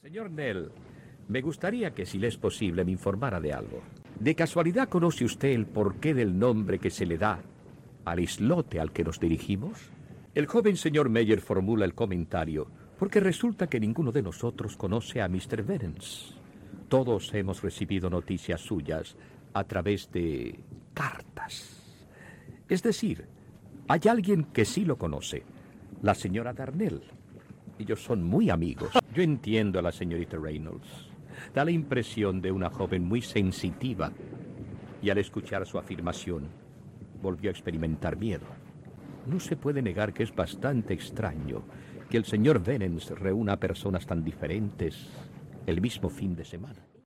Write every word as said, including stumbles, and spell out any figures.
Señor Nell, me gustaría que, si le es posible, me informara de algo. ¿De casualidad conoce usted el porqué del nombre que se le da al islote al que nos dirigimos? El joven señor Meyer formula el comentario porque resulta que ninguno de nosotros conoce a mister Venance. Todos hemos recibido noticias suyas a través de cartas. Es decir, hay alguien que sí lo conoce, la señora Darnell. Ellos son muy amigos. Yo entiendo a la señorita Reynolds. Da la impresión de una joven muy sensitiva. Y al escuchar su afirmación, volvió a experimentar miedo. No se puede negar que es bastante extraño que el señor Venance reúna a personas tan diferentes el mismo fin de semana.